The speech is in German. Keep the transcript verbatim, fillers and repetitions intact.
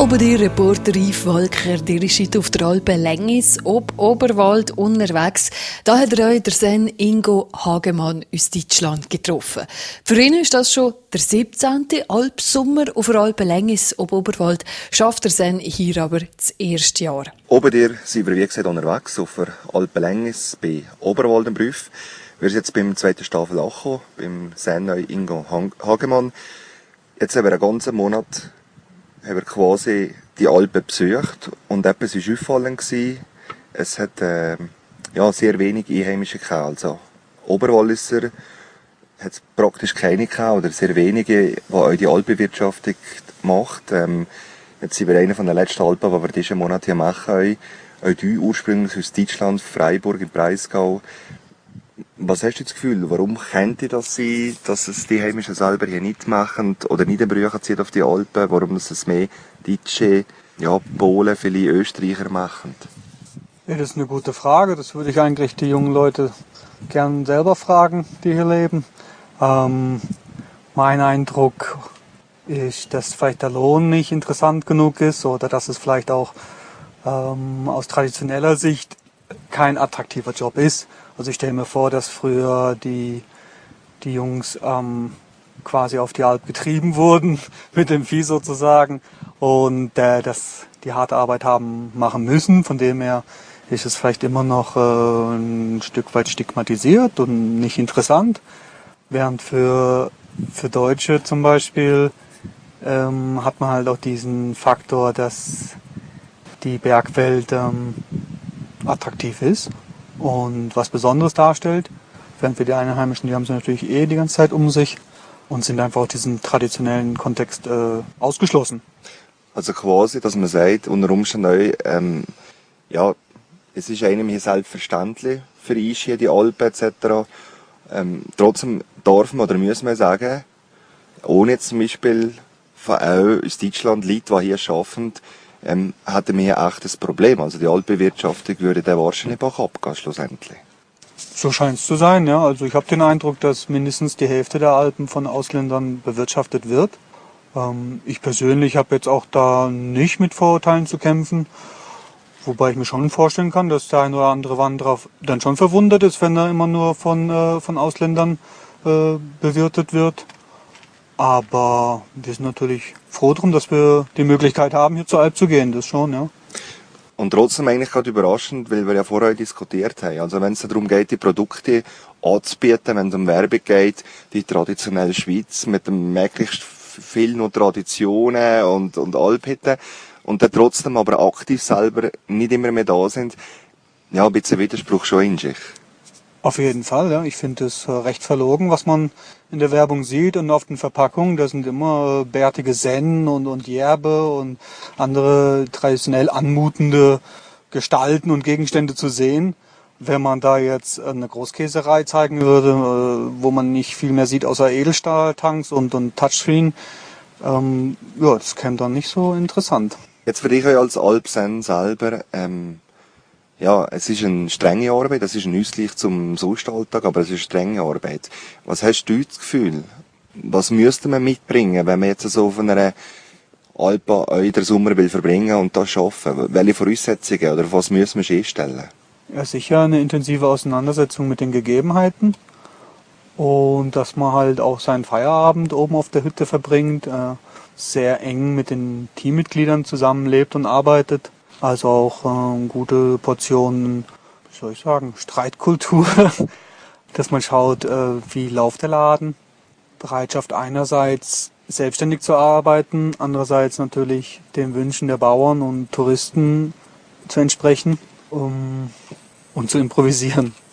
Oberdir-Reporter Yves Walker, der ist heute auf der Alpe Längis, ob Oberwald unterwegs. Da hat er euch der Sen Ingo Hagemann aus Deutschland getroffen. Für ihn ist das schon der siebzehnte Alpsommer auf der Alpe Längis, ob Oberwald. Schafft der Sen hier aber das erste Jahr. Oberdir sind wir wie gesagt unterwegs auf der Alpe Längis bei Oberwald im Prüf. Wir sind jetzt beim zweiten Staffel angekommen, beim Sen Ingo Hagemann. Jetzt haben wir einen ganzen Monat haben wir quasi die Alpen besucht und etwas war auffallend. Es hat äh, ja, sehr wenig Einheimische gehabt. Also Oberwalliser hat es praktisch keine gehabt, oder sehr wenige, die auch die Alpenwirtschaftung macht. Ähm, jetzt sind wir einer von den letzten Alpen, die wir diesen Monat hier machen. Auch, auch die ursprünglich aus Deutschland, Freiburg im Breisgau. Was hast du das Gefühl, warum könnte das sein, dass es die Heimischen selber hier nicht machen oder nicht den Brüchen ziehen auf die Alpen? Warum es mehr Deutsche, ja, Polen, viele Österreicher machen? Ja, das ist eine gute Frage. Das würde ich eigentlich die jungen Leute gern selber fragen, die hier leben. Ähm, mein Eindruck ist, dass vielleicht der Lohn nicht interessant genug ist oder dass es vielleicht auch ähm, aus traditioneller Sicht kein attraktiver Job ist. Also ich stelle mir vor, dass früher die, die Jungs ähm, quasi auf die Alp getrieben wurden, mit dem Vieh sozusagen, und äh, dass die harte Arbeit haben machen müssen. Von dem her ist es vielleicht immer noch äh, ein Stück weit stigmatisiert und nicht interessant. Während für, für Deutsche zum Beispiel ähm, hat man halt auch diesen Faktor, dass die Bergwelt ähm, attraktiv ist und was Besonderes darstellt. Während für die Einheimischen, die haben sie natürlich eh die ganze Zeit um sich und sind einfach aus diesem traditionellen Kontext äh, ausgeschlossen. Also quasi, dass man sagt, unter Umständen, ähm, ja, es ist einem hier selbstverständlich für uns hier die Alpen et cetera. Ähm, trotzdem darf man oder muss man sagen, ohne jetzt zum Beispiel von auch aus Deutschland Leute, die hier arbeiten, ähm, hätten wir hier echt ein Problem. Also die Alpenwirtschaftung würde dann wahrscheinlich auch abgehen, schlussendlich. So scheint es zu sein, ja. Also ich habe den Eindruck, dass mindestens die Hälfte der Alpen von Ausländern bewirtschaftet wird. Ähm, ich persönlich habe jetzt auch da nicht mit Vorurteilen zu kämpfen. Wobei ich mir schon vorstellen kann, dass der ein oder andere Wanderer dann schon verwundert ist, wenn er immer nur von, äh, von Ausländern äh, bewirtet wird. Aber wir sind natürlich froh darum, dass wir die Möglichkeit haben, hier zur Alp zu gehen. Das schon, ja. Und trotzdem eigentlich gerade überraschend, weil wir ja vorher diskutiert haben. Also wenn es darum geht, die Produkte anzubieten, wenn es um Werbung geht, die traditionelle Schweiz mit dem möglichst viel noch Traditionen und, und Alphütten, und dann trotzdem aber aktiv selber nicht immer mehr da sind, ja, ein bisschen Widerspruch schon in sich. Auf jeden Fall, ja. Ich finde es recht verlogen, was man in der Werbung sieht und auf den Verpackungen. Da sind immer bärtige Sennen und, und Järbe und andere traditionell anmutende Gestalten und Gegenstände zu sehen. Wenn man da jetzt eine Großkäserei zeigen würde, wo man nicht viel mehr sieht außer Edelstahltanks und, und Touchscreen, ähm, ja, das käme dann nicht so interessant. Jetzt für dich als Alpsen selber, ähm, ja, es ist eine strenge Arbeit, es ist ein Ausgleich zum Sonstalltag, aber es ist eine strenge Arbeit. Was hast du das Gefühl? Was müsste man mitbringen, wenn man jetzt so auf einer Alpe auch den Sommer will verbringen und das schaffen? Welche Voraussetzungen oder was müssen wir einstellen? Ja, sicher eine intensive Auseinandersetzung mit den Gegebenheiten und dass man halt auch seinen Feierabend oben auf der Hütte verbringt, äh, sehr eng mit den Teammitgliedern zusammenlebt und arbeitet. Also auch äh, gute Portionen, wie soll ich sagen, Streitkultur, dass man schaut, äh, wie läuft der Laden. Bereitschaft einerseits selbstständig zu arbeiten, andererseits natürlich den Wünschen der Bauern und Touristen zu entsprechen um, und zu improvisieren.